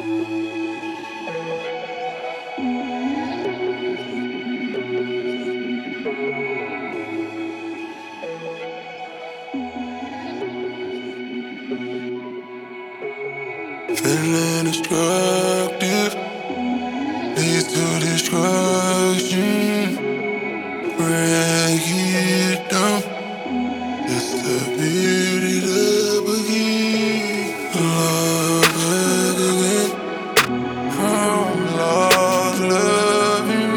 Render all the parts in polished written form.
Feeling destructive leads to destruction. Break it down just to build it up again. Love again. I'm lost loving.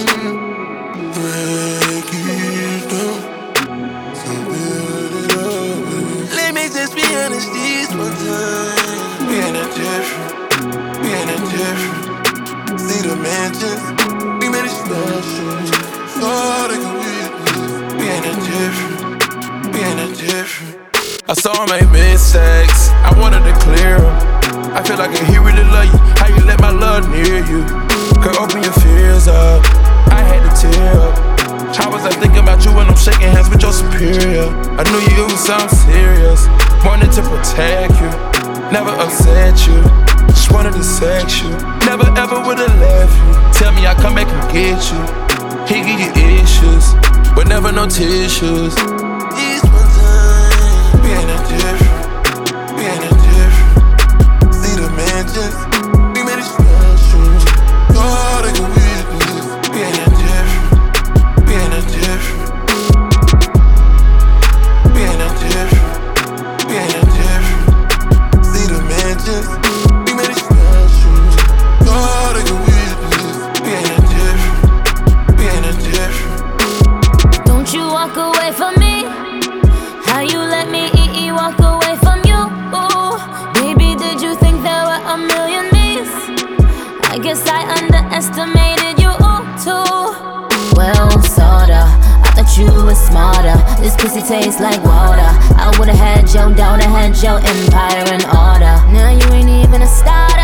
Break it down to build it up again. Let me just be honest this one time. We ain't that different. We ain't that different. See the mansions, we made it special. So they can witness. We ain't that different. We ain't that different. I saw her make mistakes, I wanted to clear them. I feel like he really love you. How you let my love near you? Girl, open your fears up. I had to tear up. How was I thinking about you when I'm shaking hands with your superior? I knew you was something serious. Wanted to protect you, never upset you. Just wanted to sex you. Never ever would've left you. Tell me I come back and get you. He give you issues, but never no tissues. This one time, we ain't that different. We ain't that different. See the mansions, we made it special. God, they can witness. We ain't that different. We ain't that different. We ain't that different. We ain't that different. See the mansions, we made it special. God, they can witness. We ain't that different. We ain't that different. Don't you walk away from me? How you let me walk away from you? Ooh, baby, did you think there were a million me's? I guess I underestimated you too. Well, sorta. I thought you were smarter. This pussy tastes like water. I would've had your daughter, had your empire in order. Now you ain't even a starter.